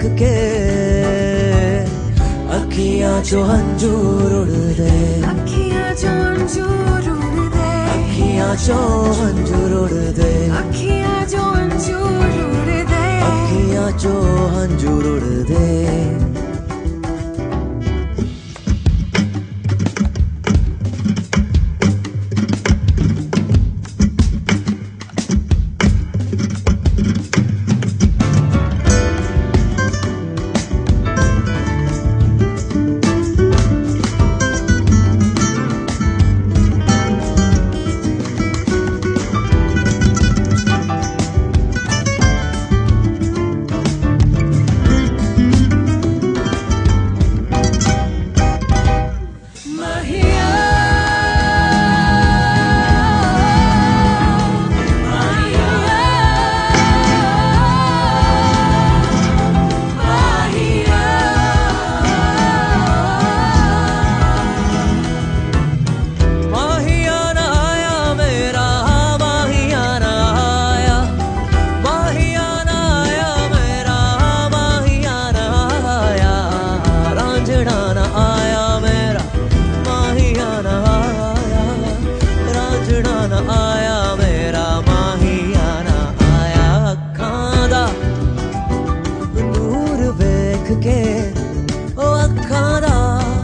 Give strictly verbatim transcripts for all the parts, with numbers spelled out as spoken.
के अखियां जो हंजूर उड़ दे, अखियां जो हंजूर उड़ दे, अखियां जो हंजूर उड़ दे, अखियां जो हंजूर उड़ दे, अखियां जो हंजूर उड़ दे। के ओ अखां दा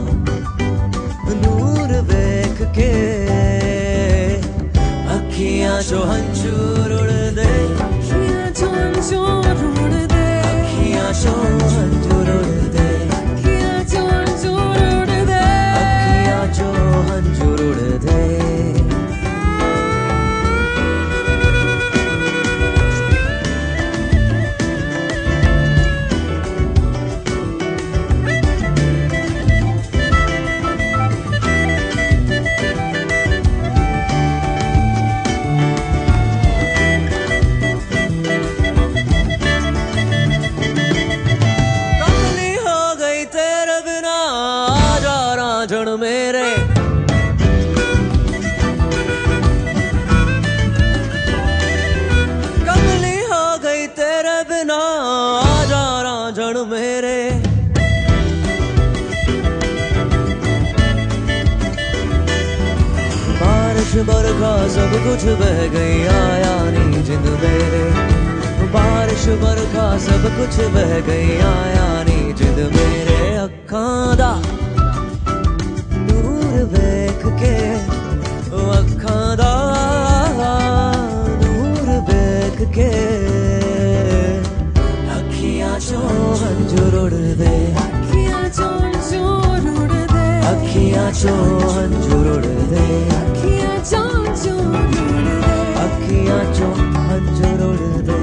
नूर वेख के अखियां जो हंजूर उड़ दे, अखियां जो हंजूर उड़ दे, अखियां जो हंजूर उड़ दे, अखियां जो हंजूर उड़ दे, अखियां जो हंजूर उड़ दे। रांझण मेरे कमली हो गई तेरे बिना, आजा रांझण मेरे। बारिश बरखा सब कुछ बह गई, आया नी जिंद मेरे। बारिश बरखा सब कुछ बह गई, आया नी जिंद मेरे। अखां दा वेख के ओ अखां दा नूर वेख के अखियां जो हंजूर उड़ दे, अखियां जो हंजूर उड़ दे, अखियां जो हंजूर उड़ दे, अखियां जो हंजूर उड़ दे, अखियां जो हंजूर उड़ दे।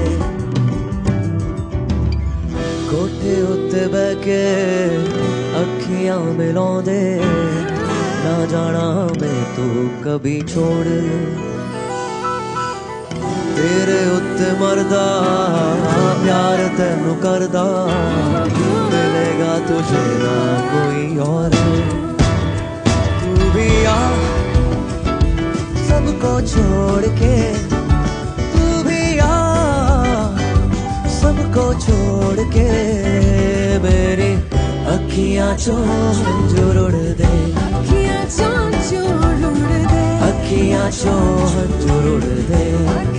कोठे उत्ते बह के अखियां मिलाउंदे, ना जाना मैं तू कभी छोड़, तेरे उत्ते मरदा प्यार तेनू करदा, मिलेगा तुझे ना कोई और। तू भी आ सबको छोड़ के, तू भी आ सबको छोड़ के, मेरी अखियां जो हंजूर उड़ दे, अखियां जो हंजूर उड़ दे, अखियां जो हंजूर उड़ दे।